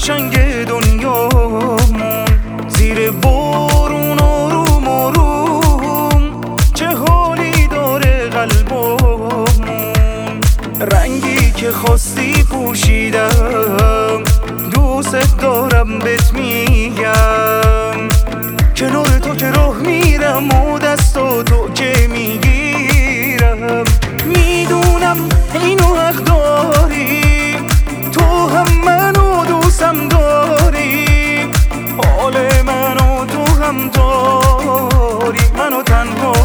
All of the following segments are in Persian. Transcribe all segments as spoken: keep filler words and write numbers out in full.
قشنگ دنیامون، زیر بارون آروم آروم چه حالی داره قلبمون. رنگی که خواستی پوشیدم، دوست دارم بهت میگم. کنار تو که راه میرم و دستا تو که میگیرم. میدونم اینو حق داری، تو هم منو دوستم داری. حال منو تو هم داری، منو تنها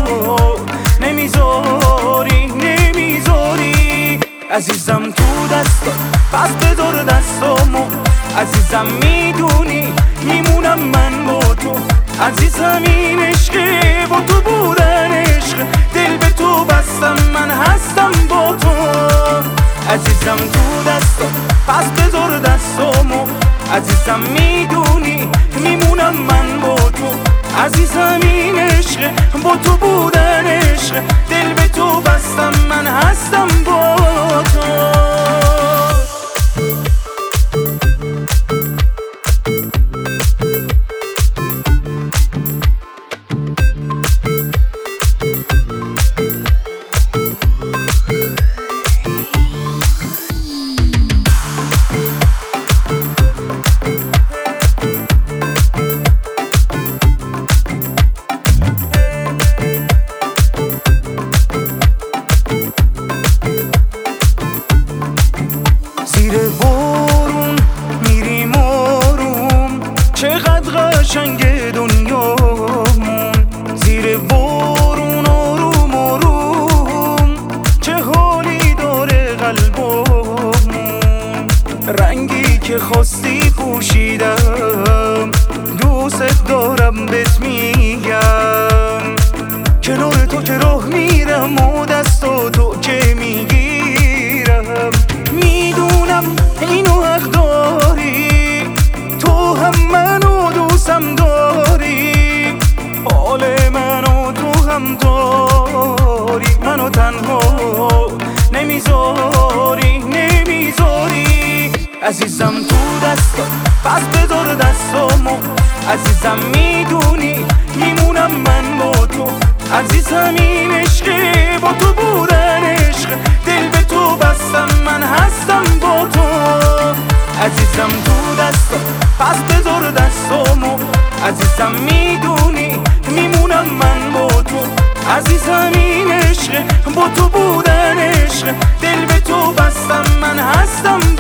نمیذاری نمیذاری. عزیزم تو دستا پس بذار دستامو، عزیزم میدونی میمونم من با تو. عزیزم این عشقه با تو بودن عشق، دل به تو بستم من هستم با تو. عزیزم تو دستا پس بذار دستامو، عزیزم میدونی میمونم من با تو. عزیزم این عشق با تو بودن عشق، دل به تو بستم من هستم با تو. زیر بارون میریم آروم، چقدر قشنگ دنیامون. زیر بارون آروم آروم چه حالی داره قلبمون. رنگی که خواستی پوشیدم، دوست دارم بهت میگم. کنار تو که راه میرم و دستا تو که میگیرم. میدونم اینو حق داری، تو هم منو دوستم داری. حال منو تو هم داری، منو تنها نمیذاری نمیذاری. عزیزم تو دستا پس بذار دستامو، عزیزم میدونی میمونم من با تو. عزیزم این عشقه با تو بودن عشق، دل به تو بستم من هستم با تو. عزیزم تو دستا پس بذار دستامو، عزیزم میدونی میمونم من با تو. عزیزم این عشق با تو بودن عشق، دل به تو بستم من هستم